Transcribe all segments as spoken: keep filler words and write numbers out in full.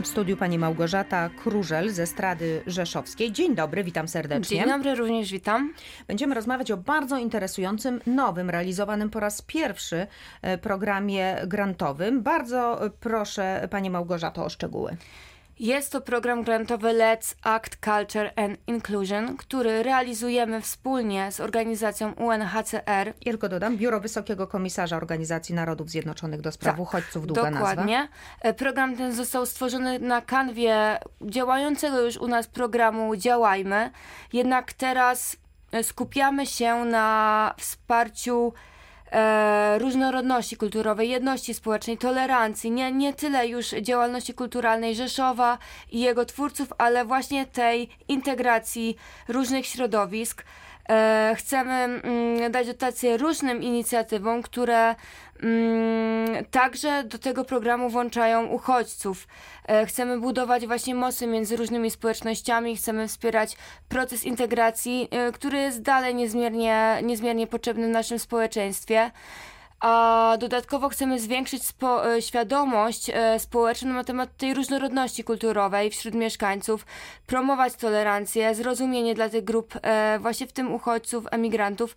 W studiu pani Małgorzata Krużel z Estrady Rzeszowskiej. Dzień dobry, witam serdecznie. Dzień dobry, również witam. Będziemy rozmawiać o bardzo interesującym, nowym, realizowanym po raz pierwszy programie grantowym. Bardzo proszę pani Małgorzato o szczegóły. Jest to program grantowy Let's Act Culture and Inclusion, który realizujemy wspólnie z organizacją U N H C R. I tylko dodam, Biuro Wysokiego Komisarza Organizacji Narodów Zjednoczonych do spraw tak, uchodźców, długa dokładnie. nazwa. Program ten został stworzony na kanwie działającego już u nas programu Działajmy, jednak teraz skupiamy się na wsparciu E, różnorodności kulturowej, jedności społecznej, tolerancji, nie, nie tyle już działalności kulturalnej Rzeszowa i jego twórców, ale właśnie tej integracji różnych środowisk. E, chcemy mm, dać dotację różnym inicjatywom, które mm, także do tego programu włączają uchodźców. E, chcemy budować właśnie mosty między różnymi społecznościami, chcemy wspierać proces integracji, e, który jest dalej niezmiernie, niezmiernie potrzebny w naszym społeczeństwie. A dodatkowo chcemy zwiększyć spo, świadomość e, społeczną na temat tej różnorodności kulturowej wśród mieszkańców, promować tolerancję, zrozumienie dla tych grup, e, właśnie w tym uchodźców, emigrantów.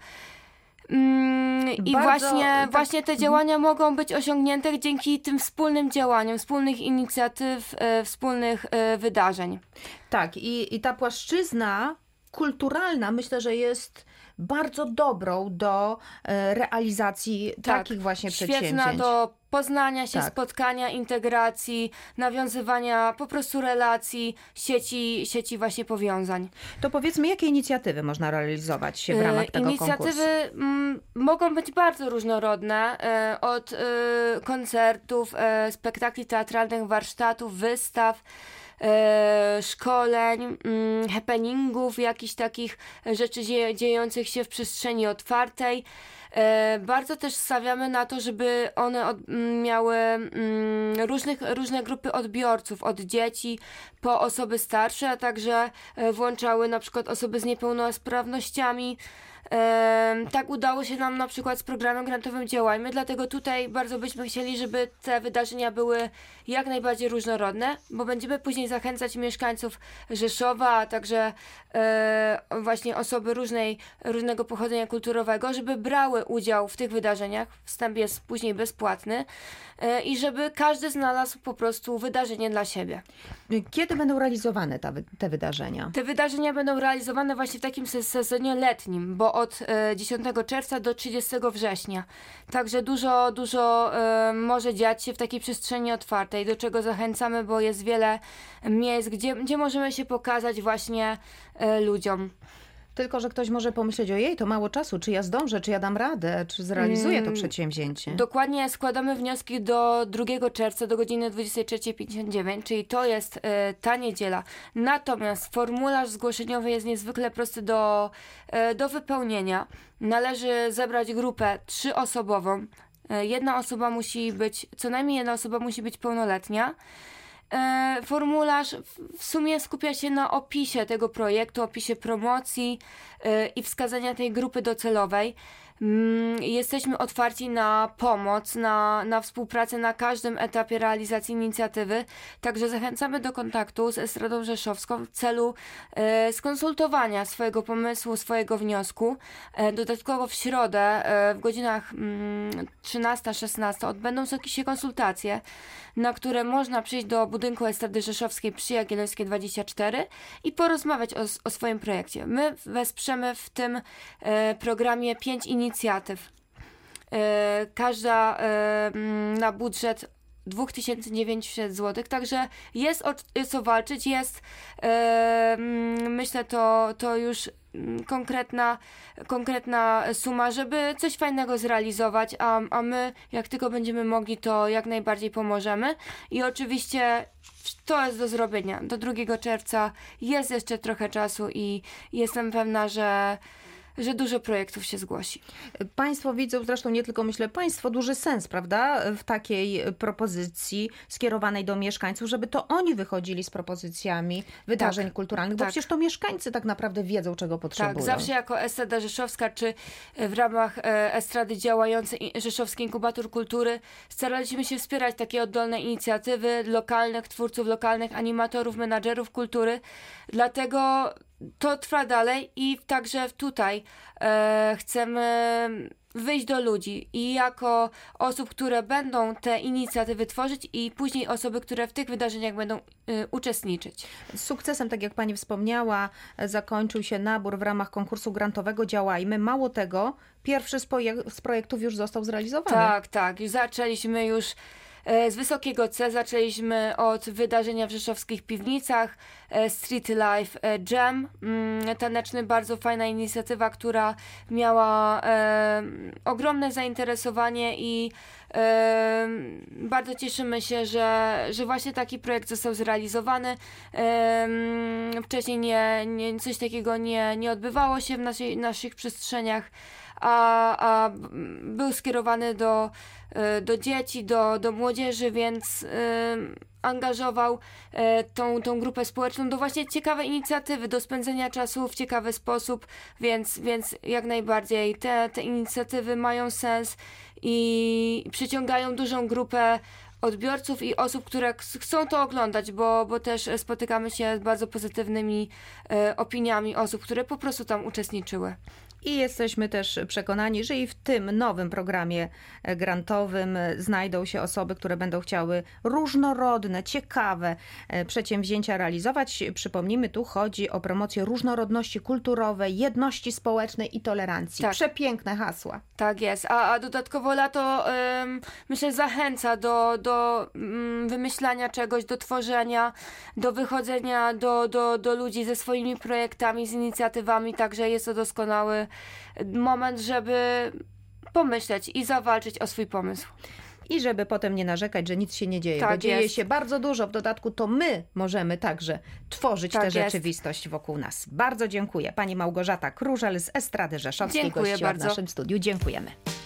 Mm, I Bardzo, właśnie, tak, właśnie te działania mm. mogą być osiągnięte dzięki tym wspólnym działaniom, wspólnych inicjatyw, e, wspólnych e, wydarzeń. Tak, i, i ta płaszczyzna kulturalna myślę, że jest bardzo dobrą do e, realizacji tak, takich właśnie świetna przedsięwzięć. Świetna do poznania się, tak. spotkania, integracji, nawiązywania po prostu relacji, sieci, sieci właśnie powiązań. To powiedzmy, jakie inicjatywy można realizować się w ramach tego Inicjatywy konkursu? m, mogą być bardzo różnorodne, e, od e, koncertów, e, spektakli teatralnych, warsztatów, wystaw, E, szkoleń, mm, happeningów, jakichś takich rzeczy dzieje, dziejących się w przestrzeni otwartej. E, bardzo też stawiamy na to, żeby one od, miały mm, różnych, różne grupy odbiorców, od dzieci po osoby starsze, a także e, włączały na przykład osoby z niepełnosprawnościami. E, tak udało się nam na przykład z programem grantowym Działajmy, dlatego tutaj bardzo byśmy chcieli, żeby te wydarzenia były jak najbardziej różnorodne, bo będziemy później zachęcać mieszkańców Rzeszowa, a także e, właśnie osoby różnej, różnego pochodzenia kulturowego, żeby brały udział w tych wydarzeniach. Wstęp jest później bezpłatny e, i żeby każdy znalazł po prostu wydarzenie dla siebie. Kiedy będą realizowane ta, te wydarzenia? Te wydarzenia będą realizowane właśnie w takim sezonie letnim, bo od e, dziesiątego czerwca do trzydziestego września. Także dużo, dużo e, może dziać się w takiej przestrzeni otwartej, do czego zachęcamy, bo jest wiele miejsc, gdzie, gdzie możemy się pokazać właśnie e, ludziom. Tylko że ktoś może pomyśleć, ojej, to mało czasu, czy ja zdążę, czy ja dam radę, czy zrealizuję to przedsięwzięcie. Dokładnie, składamy wnioski do drugiego czerwca do godziny dwudziestej trzeciej pięćdziesiąt dziewięć, czyli to jest e, ta niedziela. Natomiast formularz zgłoszeniowy jest niezwykle prosty do, e, do wypełnienia. Należy zebrać grupę trzyosobową. E, jedna osoba musi być, co najmniej jedna osoba musi być pełnoletnia. E, formularz w sumie skupia się na opisie tego projektu, opisie promocji e, i wskazania tej grupy docelowej. Mm, jesteśmy otwarci na pomoc, na, na współpracę na każdym etapie realizacji inicjatywy, także zachęcamy do kontaktu z Estradą Rzeszowską w celu e, skonsultowania swojego pomysłu, swojego wniosku. E, dodatkowo w środę e, w godzinach mm, trzynasta szesnasta odbędą się konsultacje, na które można przyjść do budynku Estrady Rzeszowskiej przy Jagiellońskiej dwadzieścia cztery i porozmawiać o, o swoim projekcie. My wesprzemy w tym e, programie pięć inicjatyw. E, każda e, na budżet dwa tysiące dziewięćset złotych, także jest o, jest o walczyć, jest e, myślę to, to już konkretna, konkretna suma, żeby coś fajnego zrealizować, a, a my jak tylko będziemy mogli, to jak najbardziej pomożemy i oczywiście to jest do zrobienia. Do drugiego czerwca jest jeszcze trochę czasu i jestem pewna, że że dużo projektów się zgłosi. Państwo widzą, zresztą nie tylko myślę państwo, duży sens, prawda, w takiej propozycji skierowanej do mieszkańców, żeby to oni wychodzili z propozycjami wydarzeń tak, kulturalnych, bo tak. przecież to mieszkańcy tak naprawdę wiedzą, czego potrzebują. Tak, zawsze jako Estrada Rzeszowska, czy w ramach Estrady działającej Rzeszowski Inkubator Kultury staraliśmy się wspierać takie oddolne inicjatywy lokalnych twórców, lokalnych animatorów, menadżerów kultury, dlatego to trwa dalej i także tutaj e, chcemy wyjść do ludzi i jako osób, które będą te inicjatywy tworzyć i później osoby, które w tych wydarzeniach będą y, uczestniczyć. Z sukcesem, tak jak pani wspomniała, zakończył się nabór w ramach konkursu grantowego Działajmy. Mało tego, pierwszy z, projek- z projektów już został zrealizowany. Tak, tak. Już zaczęliśmy już z Wysokiego C. Zaczęliśmy od wydarzenia w rzeszowskich piwnicach, Street Life Jam, taneczny, bardzo fajna inicjatywa, która miała e, ogromne zainteresowanie i e, bardzo cieszymy się, że, że właśnie taki projekt został zrealizowany. E, wcześniej nie, nie, coś takiego nie, nie odbywało się w naszej, naszych przestrzeniach, a, a był skierowany do, do dzieci, do, do młodzieży, więc y, angażował y, tą, tą grupę społeczną do właśnie ciekawej inicjatywy, do spędzenia czasu w ciekawy sposób, więc, więc jak najbardziej te, te inicjatywy mają sens i przyciągają dużą grupę odbiorców i osób, które chcą to oglądać, bo, bo też spotykamy się z bardzo pozytywnymi y, opiniami osób, które po prostu tam uczestniczyły. I jesteśmy też przekonani, że i w tym nowym programie grantowym znajdą się osoby, które będą chciały różnorodne, ciekawe przedsięwzięcia realizować. Przypomnijmy, tu chodzi o promocję różnorodności kulturowej, jedności społecznej i tolerancji. Tak. Przepiękne hasła. Tak jest, a, a dodatkowo lato ym, myślę zachęca do, do ym, wymyślania czegoś, do tworzenia, do wychodzenia do, do, do ludzi ze swoimi projektami, z inicjatywami, także jest to doskonały moment, żeby pomyśleć i zawalczyć o swój pomysł. I żeby potem nie narzekać, że nic się nie dzieje, Tak bo dzieje jest. się bardzo dużo. W dodatku to my możemy także tworzyć Tak tę jest. rzeczywistość wokół nas. Bardzo dziękuję. Pani Małgorzata Krużel z Estrady Rzeszowskiej Dziękuję gościła w bardzo. naszym studiu. Dziękujemy.